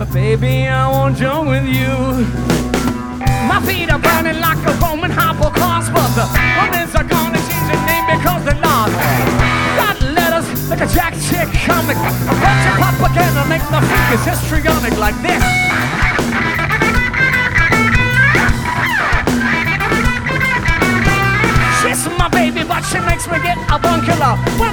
But baby, I won't join with you. My feet are burning like a Roman hypocaust, but the women's are gonna change their name because they're lost. Got letters like a Jack Chick comic. A bunch of propaganda make the figures histrionic like this. She's my baby, but she makes me get avuncular. When